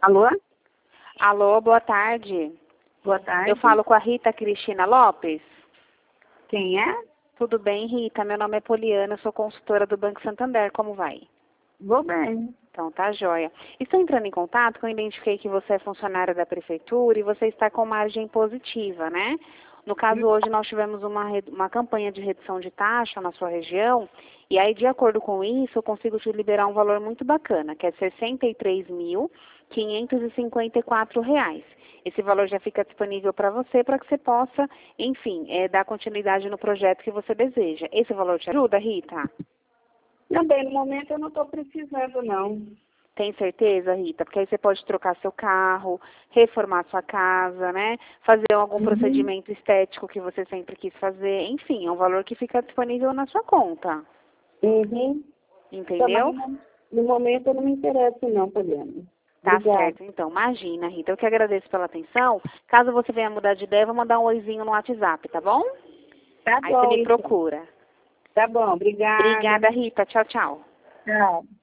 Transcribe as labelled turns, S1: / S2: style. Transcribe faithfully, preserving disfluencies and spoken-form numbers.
S1: Alô?
S2: Alô, boa tarde.
S1: Boa tarde.
S2: Eu falo com a Rita Cristina Lopes.
S1: Quem é?
S2: Tudo bem, Rita? Meu nome é Poliana, eu sou consultora do Banco Santander. Como vai?
S1: Vou bem.
S2: Então, tá joia. Estou entrando em contato, porque eu identifiquei que você é funcionária da prefeitura e você está com margem positiva, né? No caso, hoje nós tivemos uma, uma campanha de redução de taxa na sua região, e aí, de acordo com isso, eu consigo te liberar um valor muito bacana, que é sessenta e três mil, quinhentos e cinquenta e quatro reais. Esse valor já fica disponível para você, para que você possa, enfim, é, dar continuidade no projeto que você deseja. Esse valor te ajuda, Rita?
S1: Também, no momento, eu não estou precisando, não.
S2: Tem certeza, Rita? Porque aí você pode trocar seu carro, reformar sua casa, né? Fazer algum
S1: Uhum.
S2: procedimento estético que você sempre quis fazer. Enfim, é um valor que fica disponível na sua conta.
S1: Uhum.
S2: Entendeu?
S1: Também, no momento, eu não me interesso, não, Poliana.
S2: Tá
S1: Obrigada.
S2: certo, então. Imagina, Rita. Eu que agradeço pela atenção. Caso você venha mudar de ideia, eu vou mandar um oizinho no WhatsApp, tá bom?
S1: Tá
S2: Aí
S1: bom,
S2: você me
S1: então.
S2: procura.
S1: Tá bom, obrigada.
S2: Obrigada, Rita. Tchau, tchau.
S1: Tchau.